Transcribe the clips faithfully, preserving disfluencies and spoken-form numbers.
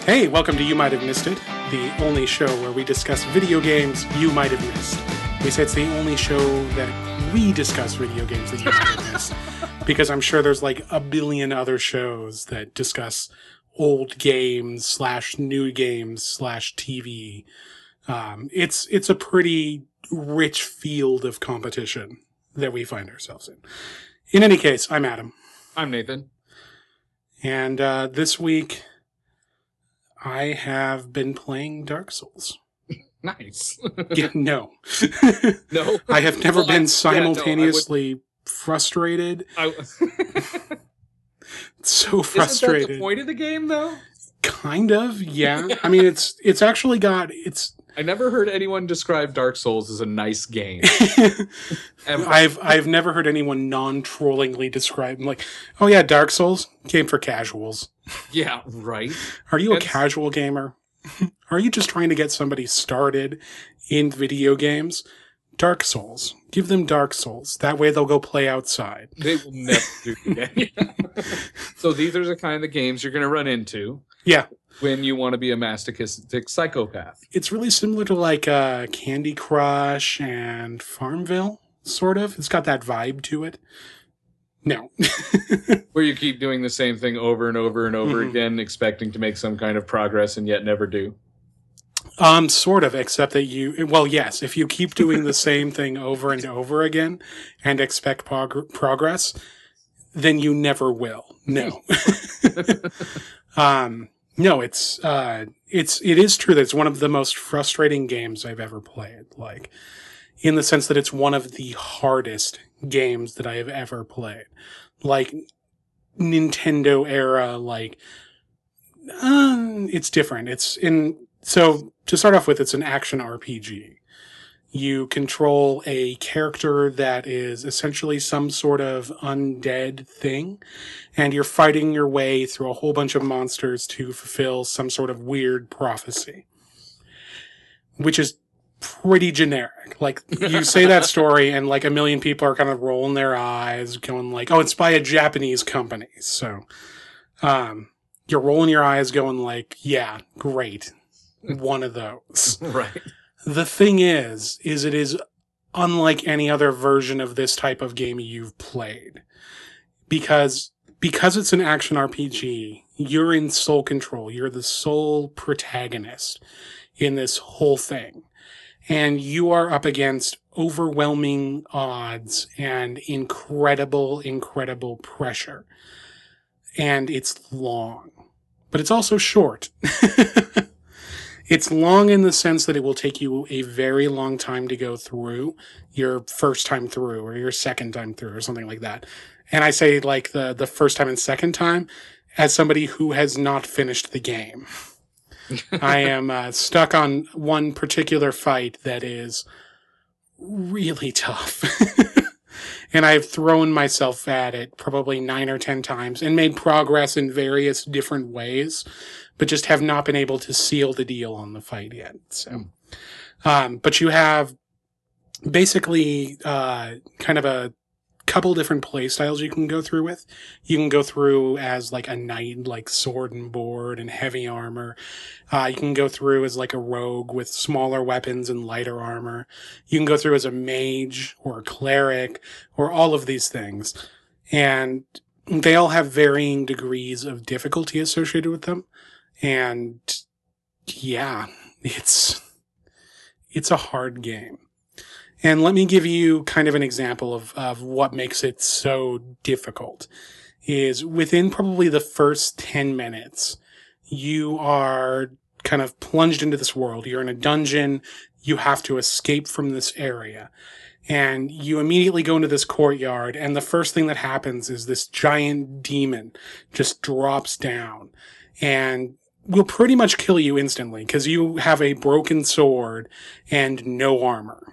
Hey, welcome to You Might Have Missed It, the only show where we discuss video games you might have missed. We say it's the only show that we discuss video games that you might have missed, because I'm sure there's like a billion other shows that discuss old games slash new games slash T V. Um, it's it's a pretty rich field of competition that we find ourselves in. In any case, I'm Adam. I'm Nathan. And uh, this week, I have been playing Dark Souls. Nice. Yeah, no. No? I have never Well, been I- simultaneously yeah, frustrated. no, I would... I... So Isn't frustrated. that the point of the game, though? Kind of, yeah. I mean, it's it's actually got... it's. I never heard anyone describe Dark Souls as a nice game. Ever. I've I've never heard anyone non-trollingly describe like, oh yeah, Dark Souls, game for casuals. Yeah, right. Are you a It's- casual gamer? Are you just trying to get somebody started in video games? Dark Souls. Give them Dark Souls. That way they'll go play outside. They will never do it again. So these are the kind of games you're going to run into Yeah. when you want to be a masochistic psychopath. It's really similar to like uh, Candy Crush and Farmville, sort of. It's got that vibe to it. No. Where you keep doing the same thing over and over and over Mhm. again, expecting to make some kind of progress and yet never do. Um, sort of, except that you, well, yes, if you keep doing the same thing over and over again and expect prog- progress, then you never will. No. um, no, it's, uh, it's, it is true that it's one of the most frustrating games I've ever played. Like, in the sense that it's one of the hardest games that I have ever played. Like, Nintendo era, like, um, it's different. It's in, so to start off with, it's an action R P G. You control a character that is essentially some sort of undead thing, and you're fighting your way through a whole bunch of monsters to fulfill some sort of weird prophecy. Which is pretty generic. Like, you say that story and like a million people are kind of rolling their eyes, going like, oh, it's by a Japanese company. So, um, you're rolling your eyes going like, yeah, great. One of those. Right. The thing is, is it is unlike any other version of this type of game you've played. Because, because it's an action R P G, you're in sole control. You're the sole protagonist in this whole thing. And you are up against overwhelming odds and incredible, incredible pressure. And it's long. But it's also short. It's long in the sense that it will take you a very long time to go through your first time through or your second time through or something like that. And I say like the, the first time and second time as somebody who has not finished the game. I am uh, stuck on one particular fight that is really tough. And I've thrown myself at it probably nine or ten times and made progress in various different ways, but just have not been able to seal the deal on the fight yet. So, um, but you have basically uh, kind of a couple different play styles you can go through with. You can go through as like a knight, like sword and board and heavy armor. Uh, you can go through as like a rogue with smaller weapons and lighter armor. You can go through as a mage or a cleric or all of these things. And they all have varying degrees of difficulty associated with them. And yeah, it's, it's a hard game. And let me give you kind of an example of, of what makes it so difficult. Is within probably the first ten minutes, you are kind of plunged into this world. You're in a dungeon. You have to escape from this area. And you immediately go into this courtyard. And the first thing that happens is this giant demon just drops down and will pretty much kill you instantly because you have a broken sword and no armor.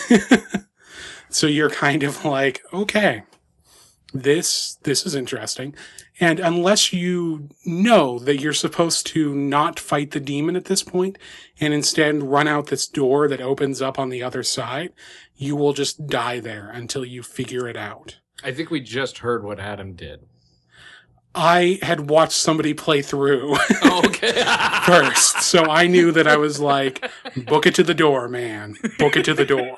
So you're kind of like, okay, this, this is interesting. And unless you know that you're supposed to not fight the demon at this point and instead run out this door that opens up on the other side, you will just die there until you figure it out. I think we just heard what Adam did. I had watched somebody play through Oh, okay. first, so I knew that I was like, book it to the door, man. Book it to the door.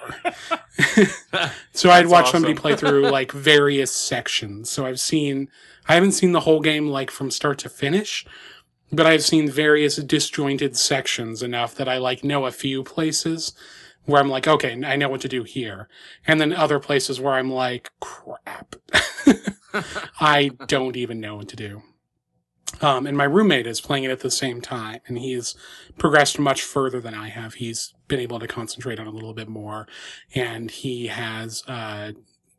So I'd That's watched somebody awesome. play through like various sections. So I've seen, I haven't seen the whole game like from start to finish, but I've seen various disjointed sections enough that I like know a few places where I'm like, okay, I know what to do here. And then other places where I'm like, crap. I don't even know what to do. Um, and my roommate is playing it at the same time, and he's progressed much further than I have. He's been able to concentrate on a little bit more, and he has, uh,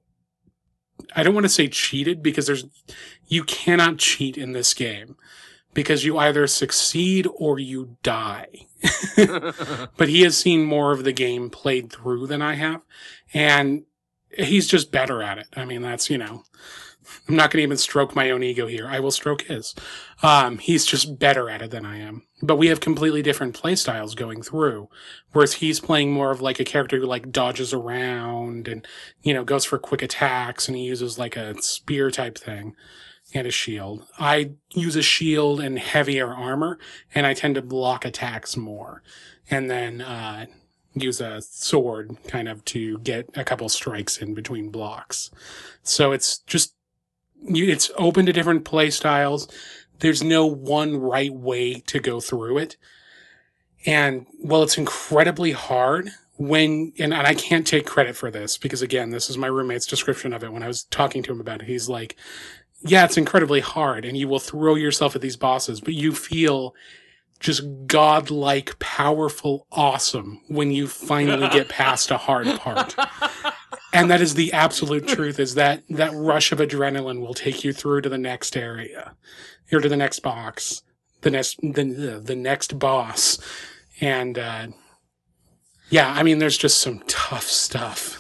I don't want to say cheated, because there's, you cannot cheat in this game, because you either succeed or you die. But he has seen more of the game played through than I have, and he's just better at it. I mean, that's, you know, I'm not going to even stroke my own ego here. I will stroke his. Um, he's just better at it than I am. But we have completely different play styles going through. Whereas he's playing more of like a character who like dodges around and, you know, goes for quick attacks, and he uses like a spear type thing and a shield. I use a shield and heavier armor, and I tend to block attacks more. And then, uh, use a sword kind of to get a couple strikes in between blocks. So it's just, it's open to different play styles. There's no one right way to go through it. And while it's incredibly hard, when, and, and I can't take credit for this, because again, this is my roommate's description of it when I was talking to him about it. He's like, yeah, it's incredibly hard, and you will throw yourself at these bosses, but you feel just godlike, powerful, awesome when you finally get past a hard part. And that is the absolute truth, is that that rush of adrenaline will take you through to the next area, or to the next box, the next, the, the next boss. And, uh, yeah, I mean, there's just some tough stuff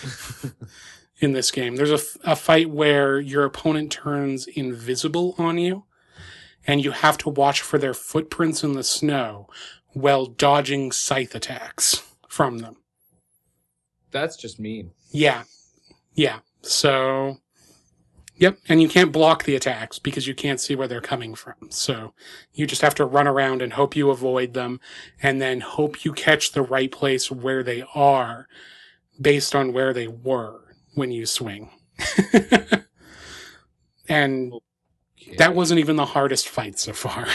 in this game. There's a, a fight where your opponent turns invisible on you, and you have to watch for their footprints in the snow while dodging scythe attacks from them. That's just mean. Yeah. Yeah. So, yep. And you can't block the attacks because you can't see where they're coming from. So you just have to run around and hope you avoid them, and then hope you catch the right place where they are based on where they were when you swing. And Okay. that wasn't even the hardest fight so far.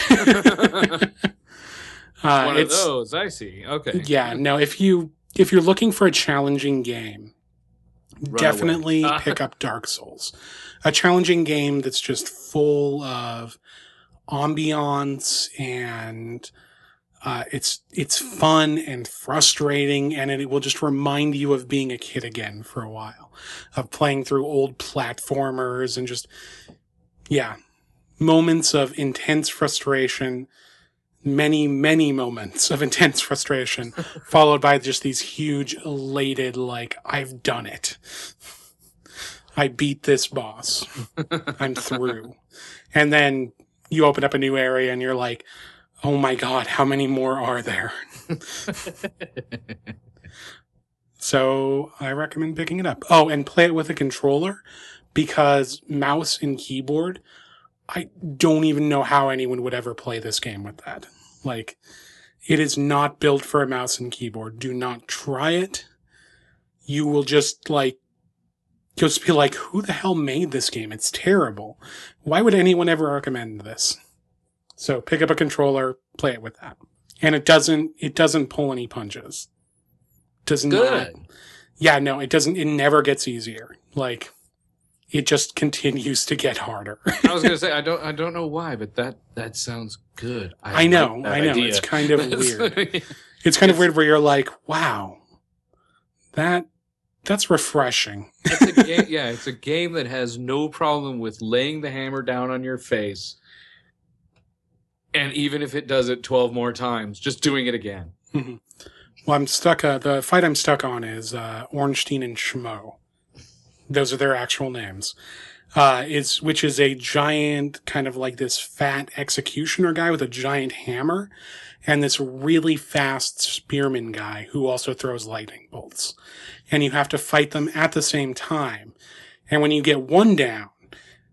uh, One of it's, those, I see. Okay. yeah, no, if you, if you're looking for a challenging game, Run definitely away. pick up Dark Souls. A challenging game that's just full of ambiance, and uh, it's it's fun and frustrating, and it will just remind you of being a kid again for a while, of playing through old platformers, and just, yeah, moments of intense frustration, many, many moments of intense frustration, followed by just these huge, elated, like, I've done it. I beat this boss. I'm through. And then you open up a new area and you're like, oh my God, how many more are there? So I recommend picking it up. Oh, and play it with a controller, because mouse and keyboard, I don't even know how anyone would ever play this game with that. Like, it is not built for a mouse and keyboard. Do not try it. You will just, like, just be like, who the hell made this game? It's terrible. Why would anyone ever recommend this? So pick up a controller, play it with that. And it doesn't, it doesn't pull any punches. Does Good. not. Yeah, no, it doesn't, it never gets easier. Like, it just continues to get harder. I was gonna say I don't I don't know why, but that that sounds good. I know, like that I know. idea. It's kind of weird. It's kind of weird where you're like, wow, that that's refreshing. It's a game, yeah, it's a game that has no problem with laying the hammer down on your face, and even if it does it twelve more times, just doing it again. Mhm. Well, I'm stuck. Uh, the fight I'm stuck on is uh, Ornstein and Schmo. Those are their actual names. Uh, is which is a giant, kind of like this fat executioner guy with a giant hammer, and this really fast spearman guy who also throws lightning bolts. And you have to fight them at the same time. And when you get one down,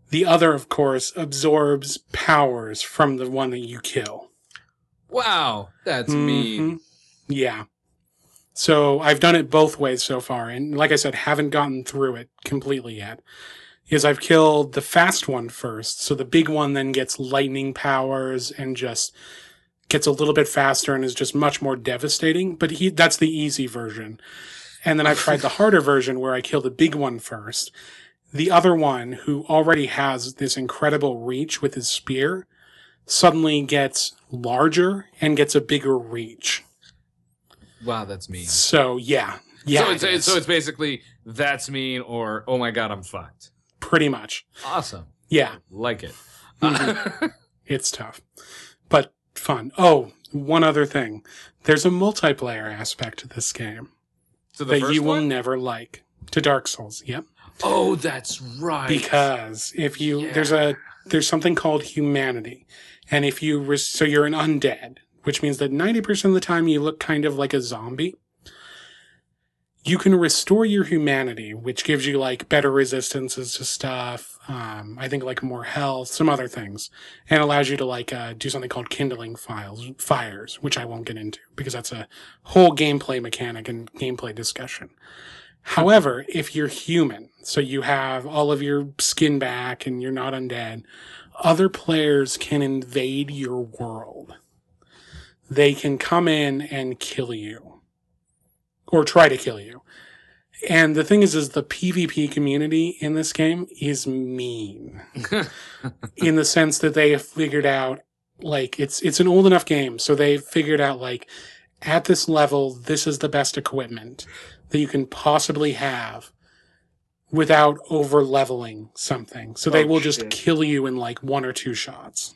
The other, of course, absorbs powers from the one that you kill. Wow, that's mm-hmm. mean. Yeah. So I've done it both ways so far, and like I said, haven't gotten through it completely yet. Is I've killed the fast one first, so the big one then gets lightning powers and just gets a little bit faster and is just much more devastating, but he that's the easy version. And then I've tried the harder version where I kill the big one first. The other one, who already has this incredible reach with his spear, suddenly gets larger and gets a bigger reach. Wow, that's mean. So, yeah. Yeah. So it's, it so it's basically, that's mean, or, oh my god, I'm fucked. Pretty much. Awesome. Yeah. Like it. Mm-hmm. It's tough. But fun. Oh, one other thing. There's a multiplayer aspect to this game so the that first you will one? never like. To Dark Souls, yep. Oh, that's right. Because if you, yeah. there's a, there's something called humanity. And if you, res- so you're an undead, which means that ninety percent of the time you look kind of like a zombie. You can restore your humanity, which gives you like better resistances to stuff. Um, I think like more health, some other things, and allows you to like, uh, do something called kindling files, fires, which I won't get into because that's a whole gameplay mechanic and gameplay discussion. However, if you're human, so you have all of your skin back and you're not undead, other players can invade your world. They can come in and kill you. Or try to kill you. And the thing is, is the PvP community in this game is mean. In the sense that they have figured out, like, it's it's an old enough game, so they've figured out, like, at this level, this is the best equipment that you can possibly have without over-leveling something. So they oh, will shit. just kill you in, like, one or two shots.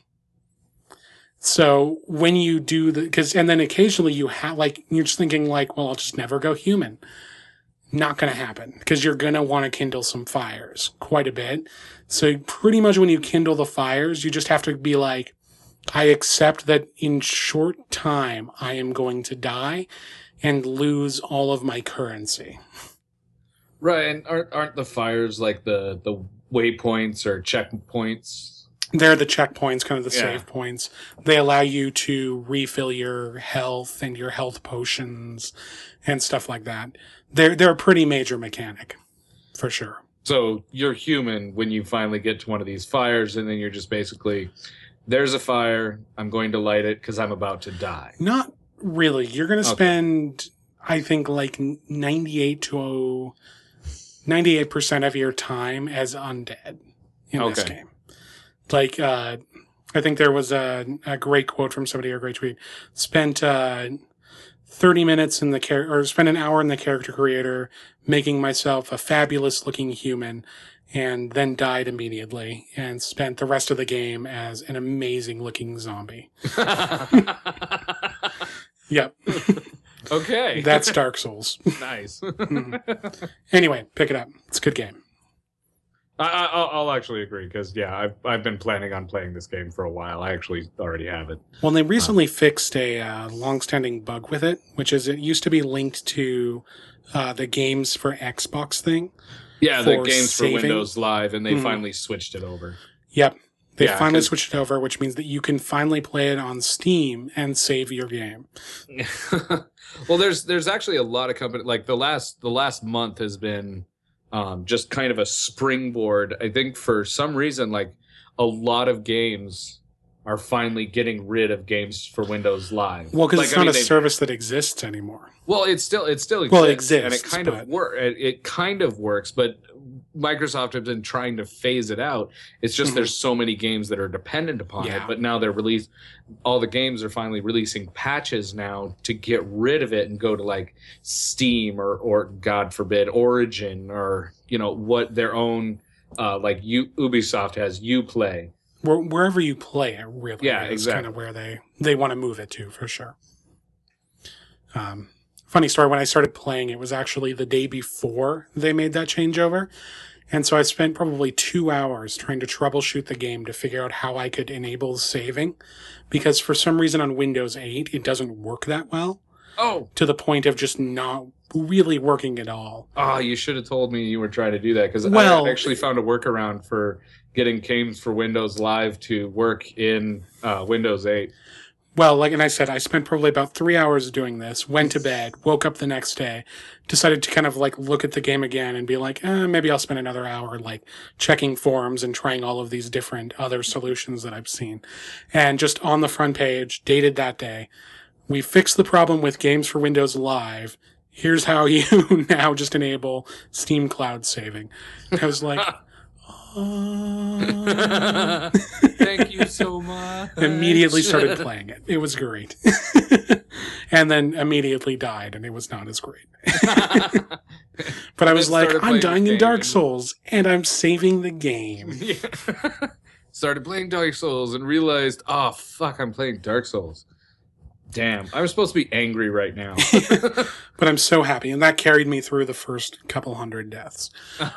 So when you do the, cause, and then occasionally you have, like, you're just thinking like, well, I'll just never go human. Not gonna happen, because you're gonna want to kindle some fires quite a bit. So pretty much when you kindle the fires, you just have to be like, I accept that in short time, I am going to die and lose all of my currency. Right, and aren't, aren't the fires like the, the waypoints or checkpoints? They're the checkpoints, kind of the Yeah. save points. They allow you to refill your health and your health potions and stuff like that. They're, they're a pretty major mechanic, for sure. So you're human when you finally get to one of these fires, and then you're just basically, there's a fire, I'm going to light it because I'm about to die. Not really. You're going to Okay. spend, I think, like ninety-eight to ninety-eight percent of your time as undead in this Okay. game. Like, uh, I think there was a, a great quote from somebody, or a great tweet. Spent, uh, thirty minutes in the char- or spent an hour in the character creator making myself a fabulous looking human, and then died immediately and spent the rest of the game as an amazing looking zombie. Yep. Okay. That's Dark Souls. Nice. Mhm. Anyway, pick it up. It's a good game. I, I, I'll, I'll actually agree, because, yeah, I've, I've been planning on playing this game for a while. I actually already have it. Well, they recently fixed a uh, long-standing bug with it, which is it used to be linked to uh, the games for Xbox thing. Yeah, the For games saving. for Windows Live, and they Mhm. finally switched it over. Yep. They Yeah, finally 'cause- switched it over, which means that you can finally play it on Steam and save your game. Well, there's there's actually a lot of company, like the last the last month has been um, just kind of a springboard. I think for some reason, like a lot of games are finally getting rid of games for Windows Live. Well, because Like, it's I not mean, a they- service that exists anymore. Well, it still it still exists, Well, it and it exists, kind but- of work. It, it kind of works, but Microsoft has been trying to phase it out. It's just Mhm. there's so many games that are dependent upon Yeah. it, but now they're released. All the games are finally releasing patches now to get rid of it and go to like Steam or or God forbid Origin, or you know what their own uh, like U- Ubisoft has Uplay. Where, wherever you play it, really, Yeah, is exactly. kind of where they, they want to move it to, for sure. Um, funny story, when I started playing, it was actually the day before they made that changeover. And so I spent probably two hours trying to troubleshoot the game to figure out how I could enable saving. Because for some reason on Windows eight, it doesn't work that well, Oh, to the point of just not really working at all. Oh, you should have told me you were trying to do that, because Well, I actually found a workaround for getting games for Windows Live to work in uh, Windows eight. Well, like and I said, I spent probably about three hours doing this, went to bed, woke up the next day, decided to kind of like look at the game again and be like, eh, maybe I'll spend another hour like checking forums and trying all of these different other solutions that I've seen. And just on the front page, dated that day, we fixed the problem with Games for Windows Live. Here's how you now just enable Steam Cloud saving. I was like, uh... Thank you so much. Immediately started playing it. It was great. And then immediately died, and it was not as great. But I was like, I'm dying in Dark Souls, and I'm saving the game. Yeah. Started playing Dark Souls and realized, oh, fuck, I'm playing Dark Souls. Damn, I'm supposed to be angry right now. But I'm so happy, and that carried me through the first couple hundred deaths.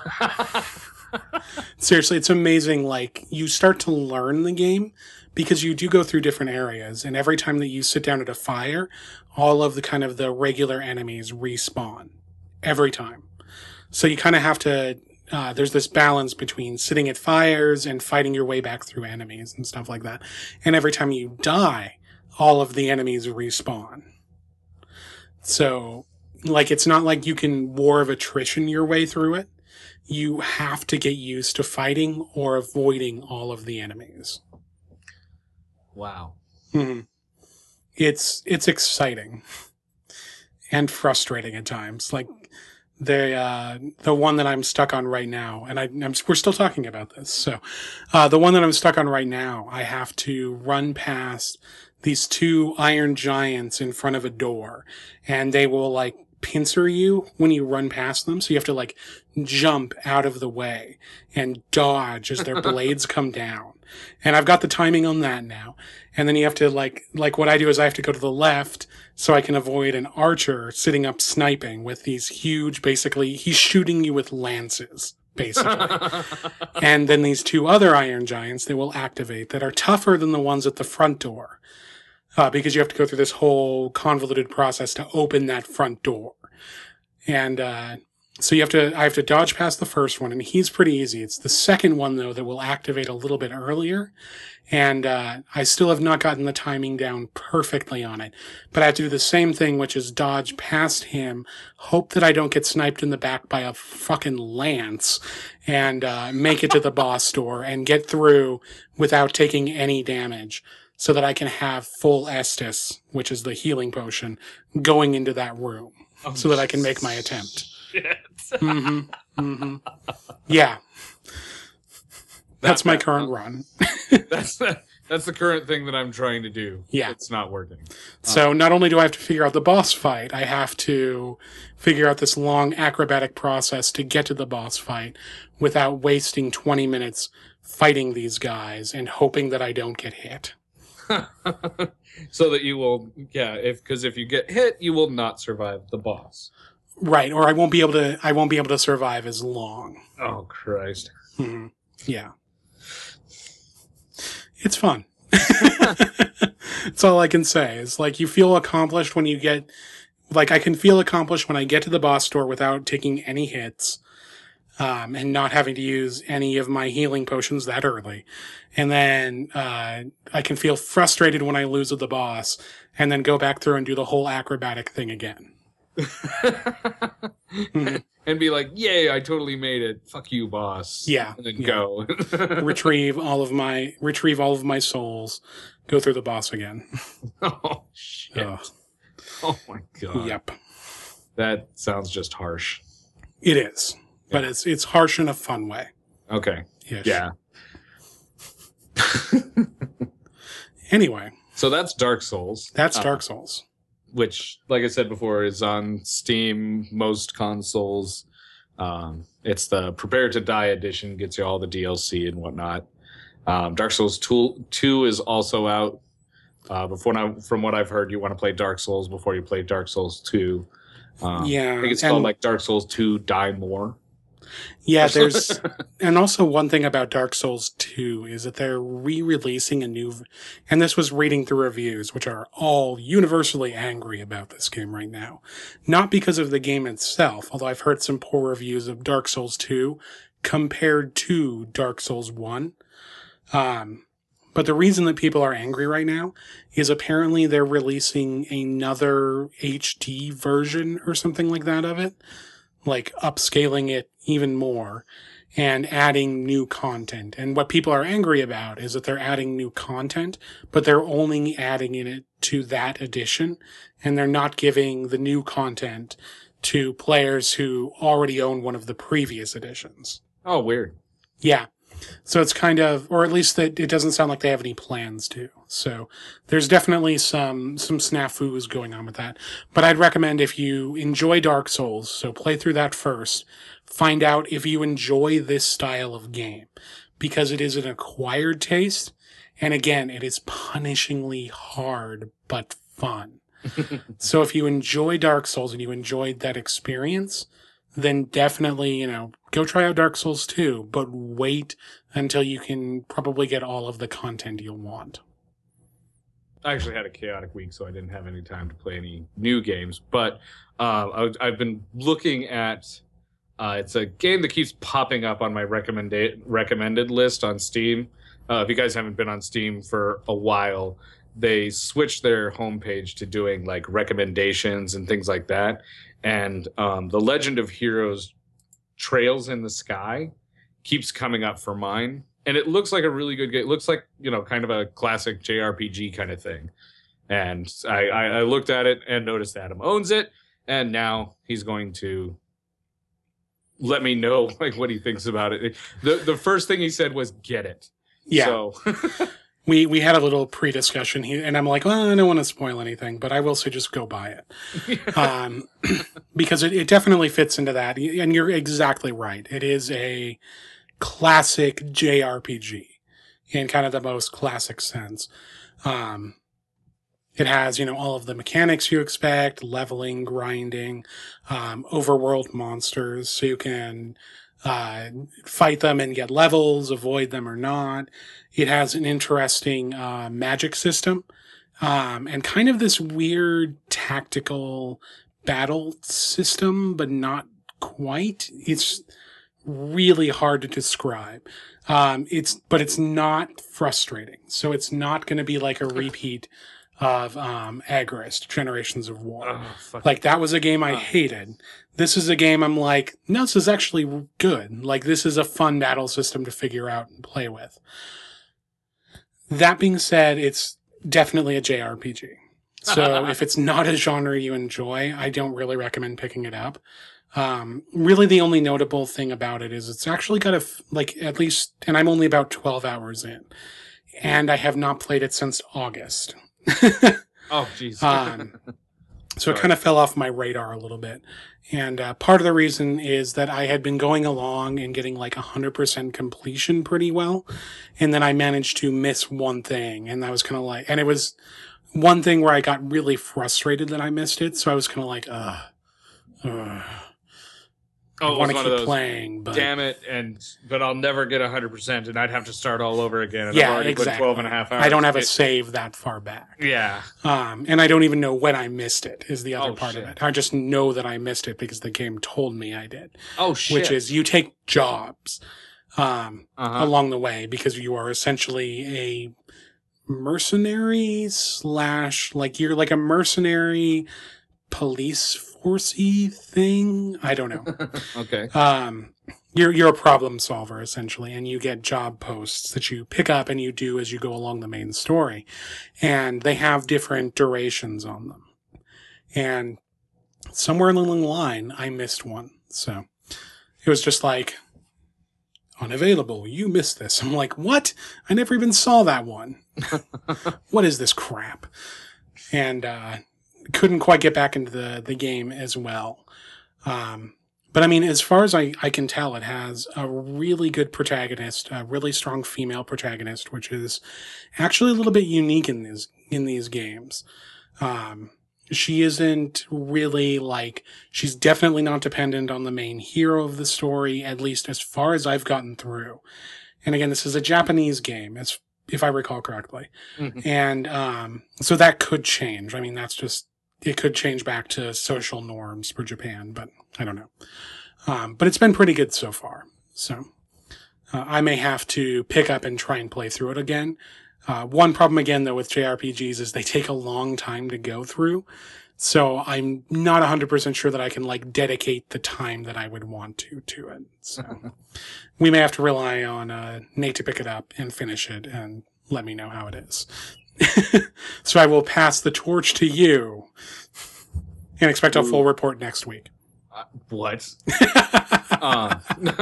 Seriously, it's amazing. Like, you start to learn the game because you do go through different areas, and every time that you sit down at a fire, all of the kind of the regular enemies respawn. Every time. So you kind of have to, uh, there's this balance between sitting at fires and fighting your way back through enemies and stuff like that. And every time you die, all of the enemies respawn. So, like, it's not like you can war of attrition your way through it. You have to get used to fighting or avoiding all of the enemies. Wow. Mm-hmm. It's it's exciting and frustrating at times. Like the uh, the one that I'm stuck on right now, and I, I'm, we're still talking about this. So uh, the one that I'm stuck on right now, I have to run past these two iron giants in front of a door, and they will like pincer you when you run past them. So you have to like jump out of the way and dodge as their blades come down. And I've got the timing on that now. And then you have to like, like what I do is I have to go to the left so I can avoid an archer sitting up sniping with these huge, basically, he's shooting you with lances, basically. And then these two other iron giants that will activate that are tougher than the ones at the front door. Uh, because you have to go through this whole convoluted process to open that front door. And, uh, so you have to, I have to dodge past the first one, and he's pretty easy. It's the second one, though, that will activate a little bit earlier. And, uh, I still have not gotten the timing down perfectly on it. But I have to do the same thing, which is dodge past him, hope that I don't get sniped in the back by a fucking lance, and, uh, make it to the boss door and get through without taking any damage, so that I can have full Estus, which is the healing potion, going into that room, oh, so that I can make my attempt. Shit. Mm-hmm. Mm-hmm. Yeah. That's my current run. that's the, that's the current thing that I'm trying to do. Yeah. It's not working. So not only do I have to figure out the boss fight, I have to figure out this long acrobatic process to get to the boss fight without wasting twenty minutes fighting these guys and hoping that I don't get hit. So that you will, yeah, if because if you get hit, you will not survive the boss. Right, or I won't be able to. I won't be able to survive as long. Oh Christ! Mm-hmm. Yeah, it's fun. That's all I can say. It's like you feel accomplished when you get. Like I can feel accomplished when I get to the boss door without taking any hits. Um, and not having to use any of my healing potions that early. And then, uh, I can feel frustrated when I lose with the boss and then go back through and do the whole acrobatic thing again. Mm-hmm. And be like, yay, I totally made it. Fuck you, boss. Yeah. And then yeah. go. retrieve all of my, retrieve all of my souls, go through the boss again. Oh, shit. Ugh. Oh my God. Yep. That sounds just harsh. It is. But Yeah. it's it's harsh in a fun way. Okay. Ish. Yeah. Anyway. So that's Dark Souls. That's uh, Dark Souls. Which, like I said before, is on Steam, most consoles. Um, it's the Prepare to Die edition, gets you all the D L C and whatnot. Um, Dark Souls two is also out. Uh, before now, from what I've heard, you want to play Dark Souls before you play Dark Souls two. Um, Yeah, I think it's and- called like Dark Souls two Die More. Yeah, there's, and also one thing about Dark Souls two is that they're re-releasing a new, and this was reading through reviews, which are all universally angry about this game right now. Not because of the game itself, although I've heard some poor reviews of Dark Souls two compared to Dark Souls one. Um, but the reason that people are angry right now is apparently they're releasing another H D version or something like that of it, like upscaling it even more and adding new content. And what people are angry about is that they're adding new content, but they're only adding in it to that edition, and they're not giving the new content to players who already own one of the previous editions. Oh, weird. Yeah. So it's kind of, or at least that it doesn't sound like they have any plans to. So there's definitely some, some snafus going on with that. But I'd recommend if you enjoy Dark Souls, so play through that first, find out if you enjoy this style of game, because it is an acquired taste. And again, it is punishingly hard, but fun. So if you enjoy Dark Souls and you enjoyed that experience, then definitely, you know, go try out Dark Souls two, but wait until you can probably get all of the content you'll want. I actually had a chaotic week, so I didn't have any time to play any new games. But uh, I, I've been looking at, uh, it's a game that keeps popping up on my recommended recommended list on Steam. Uh, if you guys haven't been on Steam for a while, they switched their homepage to doing like recommendations and things like that. And um, The Legend of Heroes Trails in the Sky keeps coming up for mine. And it looks like a really good game. It looks like, you know, kind of a classic J R P G kind of thing. And I, I, I looked at it and noticed Adam owns it. And now he's going to let me know like what he thinks about it. The, the first thing he said was, get it. Yeah. So... We we had a little pre-discussion here, and I'm like, well, I don't want to spoil anything, but I will say just go buy it. um, because it, it definitely fits into that. And you're exactly right. It is a classic J R P G in kind of the most classic sense. Um, it has, you know, all of the mechanics you expect, leveling, grinding, um, overworld monsters, so you can uh, fight them and get levels, avoid them or not. It has an interesting uh, magic system, um, and kind of this weird tactical battle system, but not quite. It's really hard to describe. Um, it's, but it's not frustrating. So it's not going to be like a repeat of um, Agarist, Generations of War. Oh, like, that was a game I oh. hated. This is a game I'm like, no, this is actually good. Like, this is a fun battle system to figure out and play with. That being said, it's definitely a J R P G. So if it's not a genre you enjoy, I don't really recommend picking it up. Um, really the only notable thing about it is it's actually got a, like, at least, and I'm only about twelve hours in, and I have not played it since August. Oh, jeez. um, so it kind of fell off my radar a little bit. And uh, part of the reason is that I had been going along and getting like one hundred percent completion pretty well. And then I managed to miss one thing. And I was kind of like, and it was one thing where I got really frustrated that I missed it. So I was kind of like, uh, uh Oh, I want to one keep of those, playing, but damn it, and but I'll never get one hundred percent, and I'd have to start all over again. And yeah, I've already exactly. put twelve and a half hours. I don't have a it, save that far back. Yeah. Um, and I don't even know when I missed it is the other Oh, part shit. of it. I just know that I missed it because the game told me I did. Oh, shit. Which is you take jobs um, uh-huh. along the way because you are essentially a mercenary slash, like you're like a mercenary police forcey thing. I don't know. Okay. Um, you're you're a problem solver essentially, and you get job posts that you pick up and you do as you go along the main story, and they have different durations on them. And somewhere along the line, I missed one, so it was just like unavailable. You missed this. I'm like, what? I never even saw that one. What is this crap? And uh, couldn't quite get back into the the game as well. Um, But I mean, as far as I, I can tell, it has a really good protagonist, a really strong female protagonist, which is actually a little bit unique in these in these games. Um, She isn't really like, she's definitely not dependent on the main hero of the story, at least as far as I've gotten through. And again, this is a Japanese game, as if I recall correctly. Mhm. And um, so that could change. I mean, that's just, it could change back to social norms for Japan, but I don't know. Um, but it's been pretty good so far. So uh, I may have to pick up and try and play through it again. Uh, one problem again, though, with J R P Gs is they take a long time to go through. So I'm not one hundred percent sure that I can, like, dedicate the time that I would want to to it. So we may have to rely on uh, Nate to pick it up and finish it and let me know how it is. So I will pass the torch to you and expect a full report next week. Uh, what? um.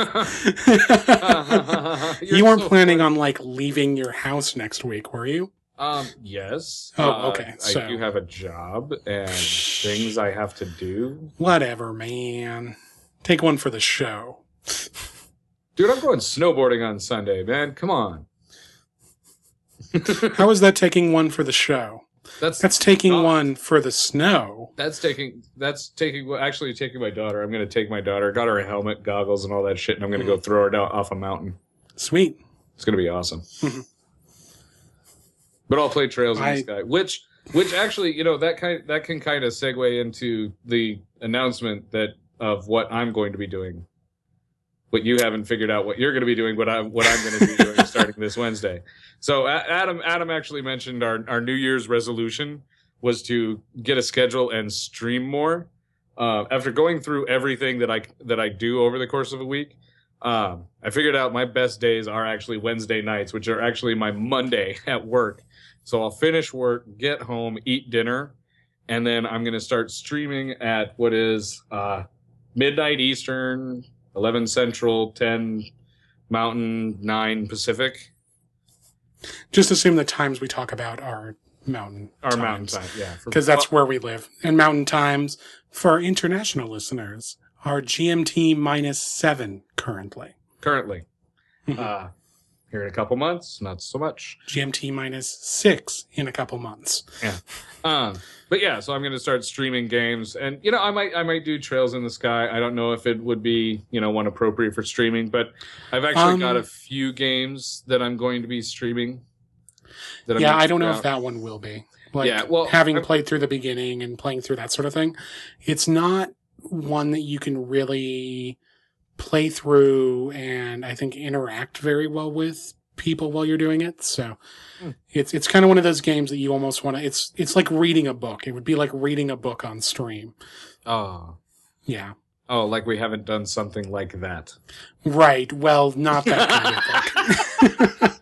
You weren't so planning funny. on, like, leaving your house next week, were you? Um, yes. Oh, okay. Uh, so. I do have a job and things I have to do. Whatever, man. Take one for the show. Dude, I'm going snowboarding on Sunday, man. Come on. How is that taking one for the show? That's that's taking not, one for the snow. That's taking that's taking actually taking my daughter. I'm going to take my daughter. Got her a helmet, goggles, and all that shit, and I'm going to mm. go throw her down off a mountain. Sweet. It's going to be awesome. But I'll play Trails in I, the Sky, which which actually, you know, that kind that can kind of segue into the announcement that of what I'm going to be doing. But you haven't figured out what you're going to be doing, what I what I'm going to be doing starting this Wednesday. So Adam Adam actually mentioned our our New Year's resolution was to get a schedule and stream more. Uh, after going through everything that I that I do over the course of a week, um, I figured out my best days are actually Wednesday nights, which are actually my Monday at work. So I'll finish work, get home, eat dinner, and then I'm going to start streaming at what is uh, midnight Eastern, eleven Central, ten Mountain, nine Pacific. Just assume the times we talk about are mountain Our times. mountain time, yeah. Because that's where we live. And mountain times, for our international listeners, are G M T minus seven currently. Currently. uh, here in a couple months, not so much. G M T minus six in a couple months. Yeah. Um, but yeah, so I'm going to start streaming games, and you know, I might I might do Trails in the Sky. I don't know if it would be, you know, one appropriate for streaming, but I've actually um, got a few games that I'm going to be streaming. That I'm yeah, I don't know out. if that one will be. Like, yeah, well, having I'm, played through the beginning and playing through that sort of thing, it's not one that you can really play through and I think interact very well with people while you're doing it. So hmm. it's it's kind of one of those games that you almost want to, it's it's like reading a book. It would be like reading a book on stream. Oh. Yeah. Oh, like we haven't done something like that. Right. Well, not that kind of book.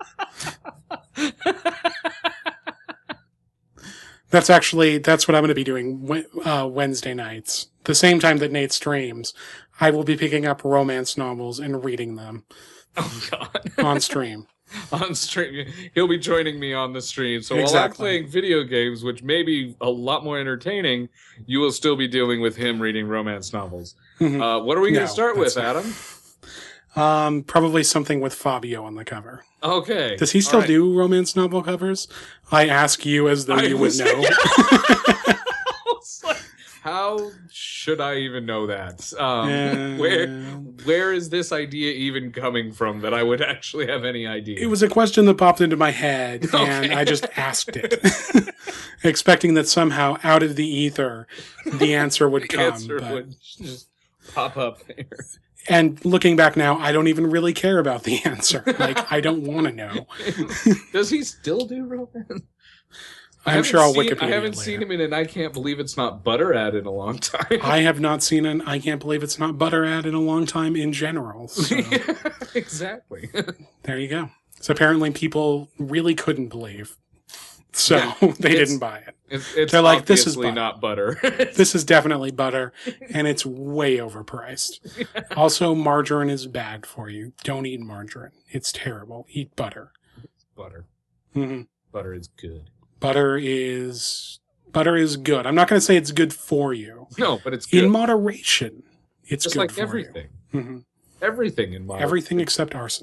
That's actually, that's what I'm going to be doing uh, Wednesday nights. The same time that Nate streams, I will be picking up romance novels and reading them. Oh, God. On stream. On stream. He'll be joining me on the stream. So exactly. While I'm playing video games, which may be a lot more entertaining, you will still be dealing with him reading romance novels. Mm-hmm. Uh, what are we going to no, start with, not. Adam? Um, probably something with Fabio on the cover. Okay. Does he still right. do romance novel covers? I ask you as though I you would was, know. like, how should I even know that? Um, uh, where where is this idea even coming from that I would actually have any idea? It was a question that popped into my head, okay. and I just asked it, expecting that somehow out of the ether the answer would the come. Answer but... would just pop up there. And looking back now, I don't even really care about the answer. Like, I don't want to know. Does he still do romance? I'm sure I'll seen, Wikipedia I haven't later. seen him in an I Can't Believe It's Not Butter ad in a long time. I have not seen an I Can't Believe It's Not Butter ad in a long time in general. So. Yeah, exactly. There you go. So apparently people really couldn't believe. So yeah, they didn't buy it. It's, it's They're like, this is butter. not butter. This is definitely butter, and it's way overpriced. Yeah. Also, margarine is bad for you. Don't eat margarine. It's terrible. Eat butter. Butter. Mm-hmm. Butter is good. Butter is butter is good. I'm not going to say it's good for you. No, but it's good. In moderation. It's Just good like for everything. you. Mm-hmm. Everything in moderation. Everything except arsenic.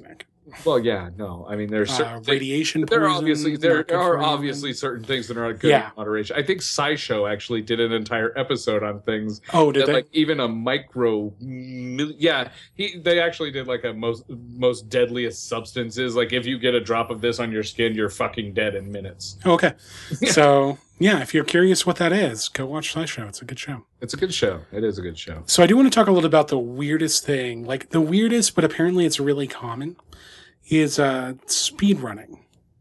Well, yeah, no. I mean, there's certain Uh, things, radiation but there are poison, obviously there not good are for you, obviously and- certain things that are good Yeah. in moderation. I think SciShow actually did an entire episode on things Oh, did that they? like even a micro mil- yeah, he they actually did like a most most deadliest substances. Like if you get a drop of this on your skin, you're fucking dead in minutes. Okay. So, yeah, if you're curious what that is, go watch SciShow. It's a good show. It's a good show. It is a good show. So I do want to talk a little about the weirdest thing, like the weirdest, but apparently it's really common, is uh, speed running.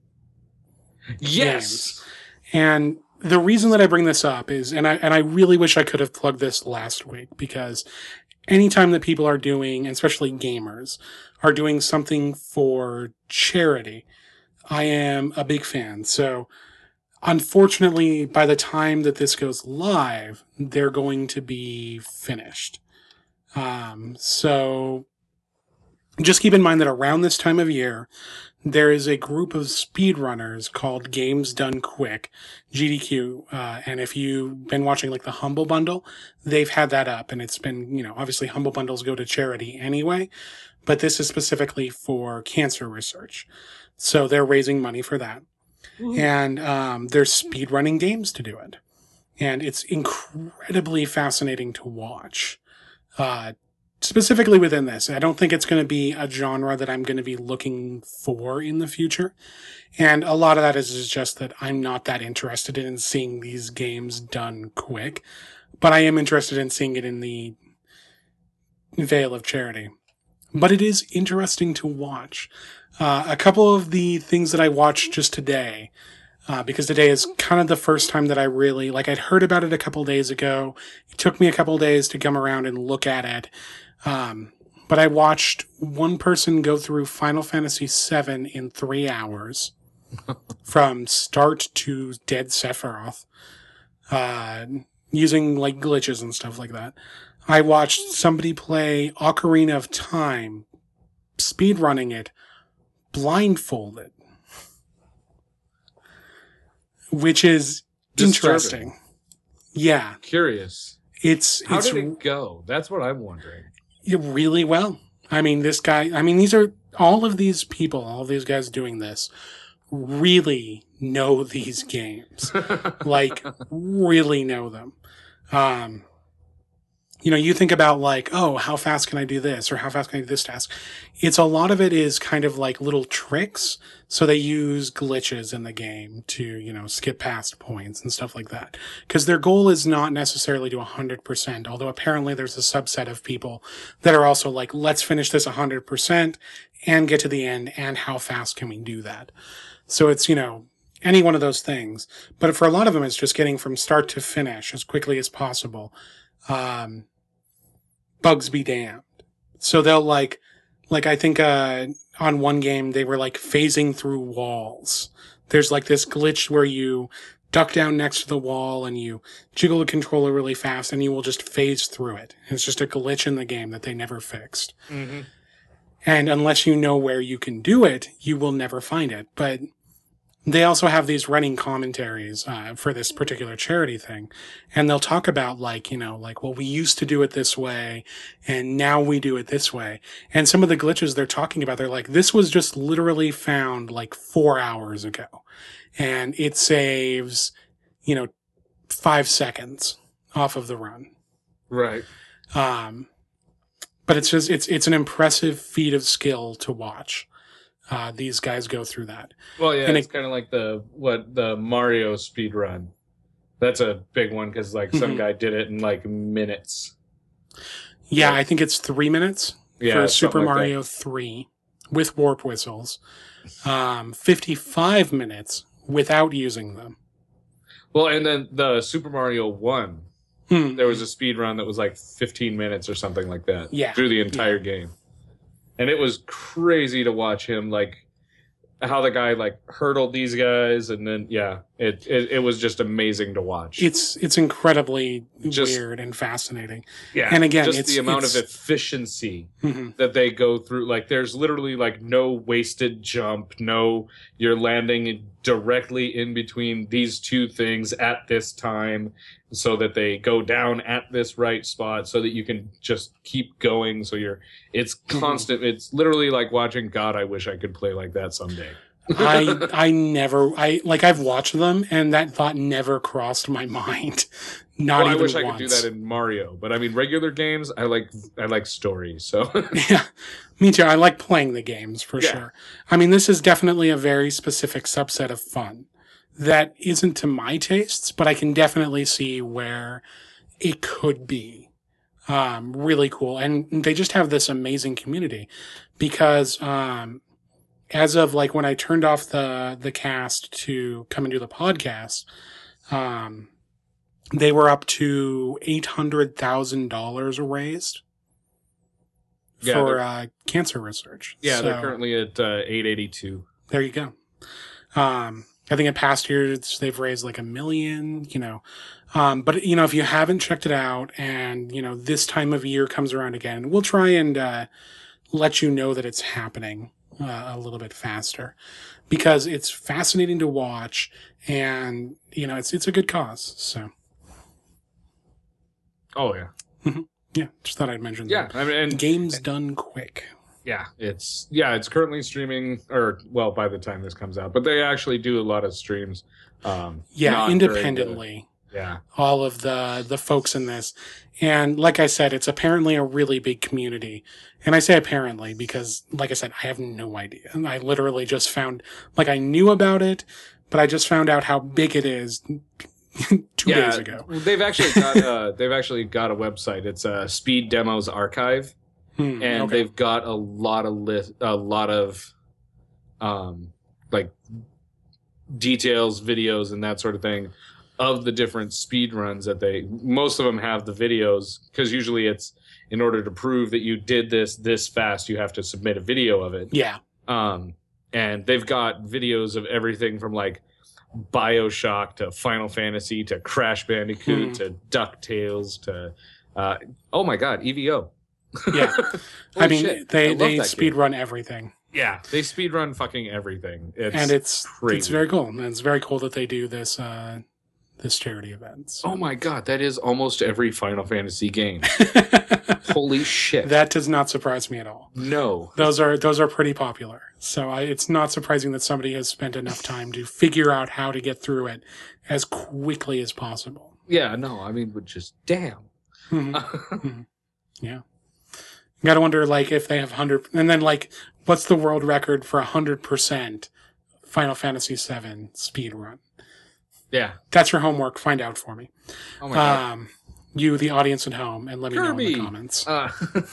Yes. And the reason that I bring this up is, and I and I really wish I could have plugged this last week, because anytime that people are doing, especially gamers, are doing something for charity, I am a big fan. So unfortunately, by the time that this goes live, they're going to be finished. Um, so just keep in mind that around this time of year, there is a group of speedrunners called Games Done Quick, G D Q. Uh, and if you've been watching like the Humble Bundle, they've had that up, and it's been, you know, obviously Humble Bundles go to charity anyway, but this is specifically for cancer research. So they're raising money for that. Mm-hmm. And um, there's speedrunning games to do it. And it's incredibly fascinating to watch. Uh, specifically within this, I don't think it's going to be a genre that I'm going to be looking for in the future. And a lot of that is, is just that I'm not that interested in seeing these games done quick. But I am interested in seeing it in the veil of charity. But it is interesting to watch. Uh, a couple of the things that I watched just today, uh, because today is kind of the first time that I really, like, I'd heard about it a couple days ago. It took me a couple days to come around and look at it. Um, but I watched one person go through Final Fantasy seven in three hours from start to Dead Sephiroth, uh, using, like, glitches and stuff like that. I watched somebody play Ocarina of Time, speedrunning it, blindfolded, which is Disturbing. Interesting. Yeah, Curious. it's How it's did it go? That's what I'm wondering. really well. I mean, this guy. I mean, these are all of these people, all of these guys doing this, really know these games, like really know them. Um, you know, you think about like, oh, how fast can I do this? Or how fast can I do this task? It's a lot of it is kind of like little tricks. So they use glitches in the game to, you know, skip past points and stuff like that. Because their goal is not necessarily to one hundred percent, although apparently there's a subset of people that are also like, let's finish this one hundred percent and get to the end, and how fast can we do that? So it's, you know, any one of those things. But for a lot of them, it's just getting from start to finish as quickly as possible. Um, bugs be damned. So they'll like, like I think, uh, on one game, they were like phasing through walls. There's like this glitch where you duck down next to the wall and you jiggle the controller really fast and you will just phase through it. It's just a glitch in the game that they never fixed. Mm-hmm. And unless you know where you can do it, you will never find it. But they also have these running commentaries uh, for this particular charity thing. And they'll talk about like, you know, like, well, we used to do it this way and now we do it this way. And some of the glitches they're talking about, they're like, this was just literally found like four hours ago. And it saves, you know, five seconds off of the run. Right. Um, but it's just, it's, it's an impressive feat of skill to watch. Uh, these guys go through that. Well, yeah, and it's it, kind of like the what the Mario speed run. That's a big one because like some mm-hmm. guy did it in like minutes. Yeah, like, I think it's three minutes yeah, for Super like Mario that. three with warp whistles. Um, fifty-five minutes without using them. Well, and then the Super Mario one, mm-hmm. there was a speed run that was like fifteen minutes or something like that. Yeah, through the entire yeah. game. And it was crazy to watch him, like, how the guy, like, hurdled these guys. And then, yeah, It, it it was just amazing to watch. It's it's incredibly Just- weird and fascinating. Yeah, And again, just it's- the amount it's- of efficiency Mhm. that they go through. Like, there's literally like no wasted jump. No, you're landing directly in between these two things at this time, so that they go down at this right spot, so that you can just keep going. So you're, it's constant. It's literally like watching. God, I wish I could play like that someday. I I never I like I've watched them and that thought never crossed my mind. Not Well, I even wish once. I could do that in Mario, but I mean, regular games, I like I like stories. So Yeah, me too. I like playing the games for Yeah. sure. I mean, this is definitely a very specific subset of fun that isn't to my tastes, but I can definitely see where it could be um, really cool. And they just have this amazing community because um, as of like when I turned off the the cast to come and do the podcast, um, they were up to eight hundred thousand dollars raised Yeah, for they're- uh, cancer research. yeah, So, they're currently at uh, eight eighty-two. there you go. Um, I think in past years they've raised like a million, you know. Um, but you know, if you haven't checked it out, and you know this time of year comes around again, we'll try and uh, let you know that it's happening uh, a little bit faster because it's fascinating to watch, and you know it's it's a good cause. So Oh yeah, yeah, just thought I'd mention yeah. that. I mean, and Games done quick. yeah, it's yeah, it's currently streaming, or well, by the time this comes out, but they actually do a lot of streams. Um, Yeah, not during the- independently. yeah, All of the the folks in this, and like I said, it's apparently a really big community. And I say apparently because, like I said, I have no idea. And I literally just found, like, I knew about it, but I just found out how big it is two yeah. days ago. They've actually got uh, they've actually got a website. It's a Speed Demos Archive. Hmm, and okay. they've got a lot of list, a lot of, um, like details, videos, and that sort of thing of the different speed runs that they. Most of them have the videos because usually it's in order to prove that you did this this fast, you have to submit a video of it. Yeah. Um, and they've got videos of everything from like BioShock to Final Fantasy to Crash Bandicoot Hmm. to DuckTales to, uh, oh my God, E V O. Yeah. I Holy mean, shit. they I love they that speed game. run everything, Yeah, they speed run fucking everything. It's, and it's crazy. it's very cool. And it's very cool that they do this uh, this charity event. So. oh my God, that is almost every Final Fantasy game. Holy shit! That does not surprise me at all. no, Those are those are pretty popular. So I, it's not surprising that somebody has spent enough time to figure out how to get through it as quickly as possible. yeah, no. I mean, but just damn. Mhm. Yeah. You gotta wonder, like, if they have one hundred... And then, like, what's the world record for one hundred percent Final Fantasy seven speed run? yeah. That's your homework. Find out for me. Oh my God. Um, you, the audience at home, and let me know in Kirby. the comments. Uh,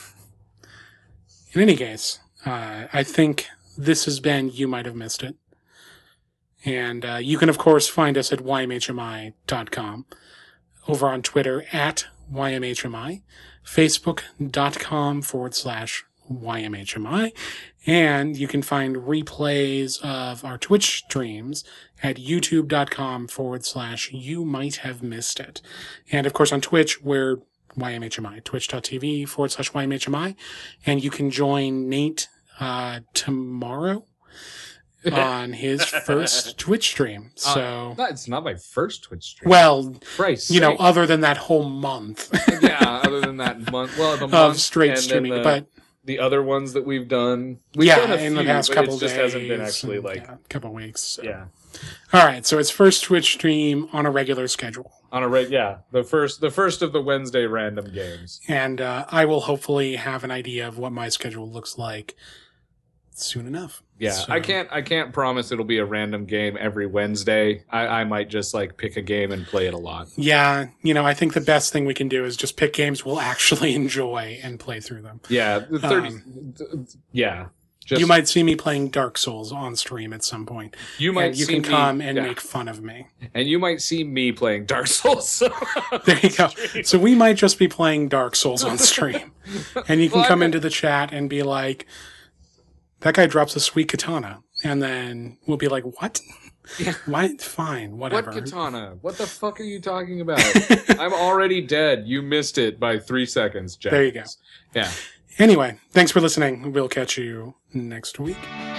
In any case, uh, I think this has been You Might Have Missed It. And uh, you can, of course, find us at y m h m i dot com, over on Twitter at Y M H M I, Facebook.com forward slash YMHMI, and you can find replays of our Twitch streams at youtube.com forward slash You Might Have Missed It. And, of course, on Twitch, we're Y M H M I, twitch.tv forward slash YMHMI, and you can join Nate uh, tomorrow on his first Twitch stream. So, no, it's not my first Twitch stream. well, Christ, you know, sake. other than that whole month yeah. Other than that month, well, the month of straight and then streaming, the, but the other ones that we've done, we've yeah, done a in the few, past but couple it just days, hasn't been actually and, like, yeah, a couple weeks. So. yeah. All right, so it's first Twitch stream on a regular schedule, On a rate, yeah, the first, the first of the Wednesday random games. and uh, I will hopefully have an idea of what my schedule looks like soon enough. Yeah, So- I can't, I can't promise it'll be a random game every Wednesday. I, I might just like pick a game and play it a lot. Yeah, you know, I think the best thing we can do is just pick games we'll actually enjoy and play through them. Yeah, the thirty. yeah, just, you might see me playing Dark Souls on stream at some point, you might and you see can me- come and yeah. make fun of me. and you might see me playing Dark Souls. So There you go. So we might just be playing Dark Souls on stream, and you can Well, I come bet- into the chat and be like, "That guy drops a sweet katana," and then we'll be like, "What?" Yeah. Why? Fine, whatever. What katana? What the fuck are you talking about? I'm already dead. You missed it by three seconds, Jack. There you go. Yeah. Anyway, thanks for listening. We'll catch you next week.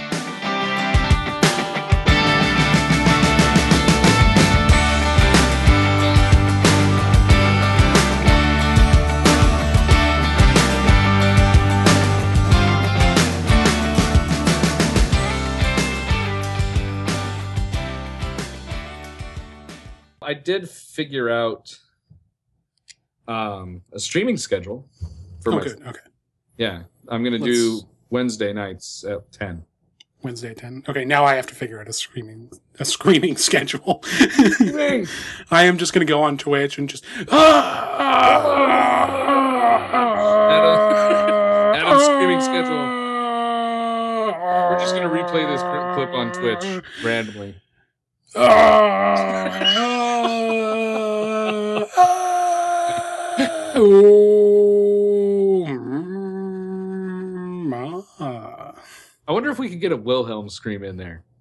I did figure out um, a streaming schedule for Oh, Wednesday. good. Okay. Yeah, I'm gonna Let's- do Wednesday nights at ten. Wednesday at ten. Okay, now I have to figure out a screaming a screaming schedule. Screaming! I am just going to go on Twitch and just Adam, Adam's screaming schedule. We're just gonna replay this cri- clip on Twitch randomly. Oh, mm, ah. I wonder if we could get a Wilhelm scream in there.